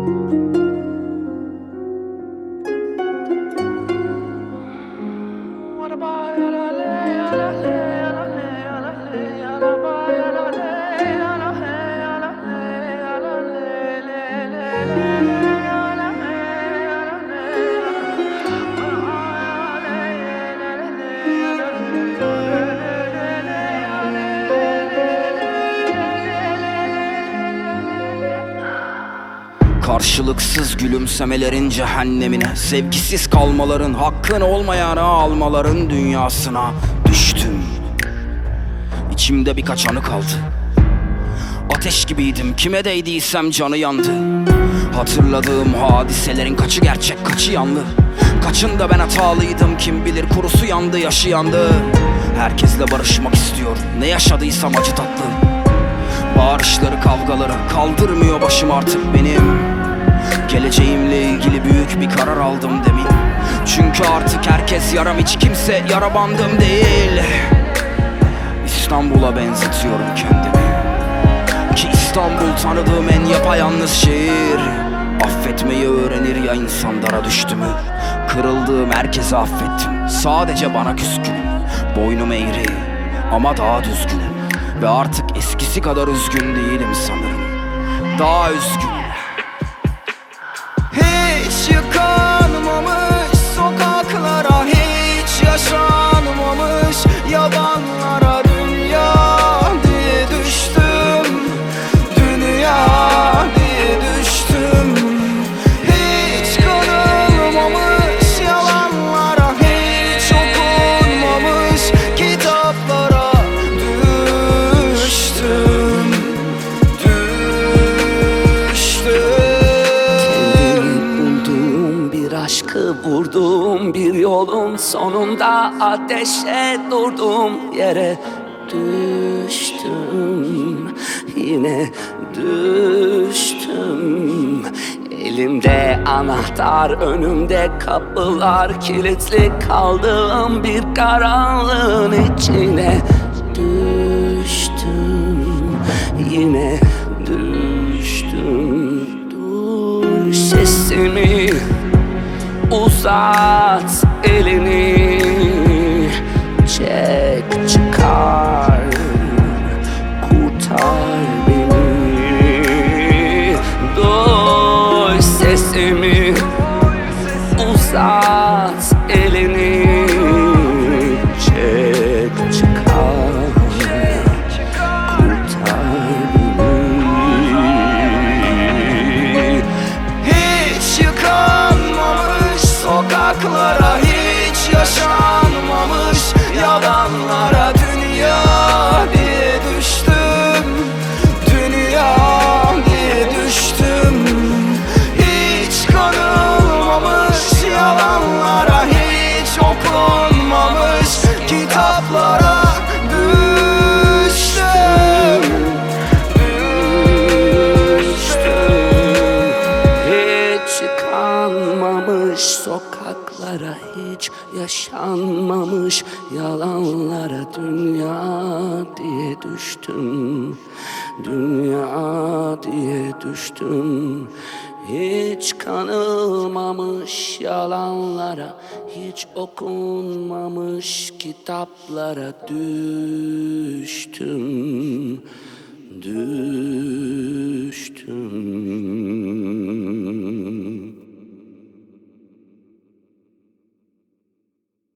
Karşılıksız gülümsemelerin cehennemine, sevgisiz kalmaların, hakkın olmayana almaların dünyasına düştüm. İçimde birkaç anı kaldı. Ateş gibiydim, kime değdiysem canı yandı. Hatırladığım hadiselerin kaçı gerçek, kaçı yanlı. Kaçında ben hatalıydım, kim bilir kurusu yandı, yaşı yandı. Herkesle barışmak istiyor, ne yaşadıysam acı tatlı. Bağırışları, kavgaları kaldırmıyor başım artık benim. Geleceğimle ilgili büyük bir karar aldım demin. Çünkü artık herkes yaram, hiç kimse yara bandım değil. İstanbul'a benzetiyorum kendimi, ki İstanbul tanıdığım en yapayalnız şehir. Affetmeyi öğrenir ya insan dara düştü mü? Kırıldığım herkese affettim, sadece bana küskünüm. Boynum eğri ama daha düzgünüm. Ve artık eskisi kadar üzgün değilim sanırım, daha üzgün. Hiç yıkanmamış sokaklara, hiç yaşanmamış yalanlara, dünya diye düştüm, dünya diye düştüm. Hiç kanılmamış yalanlara, hiç okunmamış kitaplara düştüm, aşkı vurdum bir yolun sonunda, ateşe durdum yere düştüm, yine düştüm. Elimde anahtar, önümde kapılar kilitli, kaldığım bir karanlığın içine düştüm, yine düştüm. Duy sesimi, uzat elini, çek çıkar, kurtar beni. Duy sesimi, uzat elini, çek çıkar, kurtar beni. Hiç yıkanmamış sokaklara, hiç yaşanmamış yalanlara, dünya diye düştüm, dünya diye düştüm. Hiç kanılmamış yalanlara, hiç okunmamış kitaplara düştüm, Hiç yıkanmamış sokaklara, hiç yaşanmamış yalanlara, dünya diye düştüm, dünya diye düştüm. Hiç kanılmamış yalanlara, hiç okunmamış kitaplara düştüm, düştüm.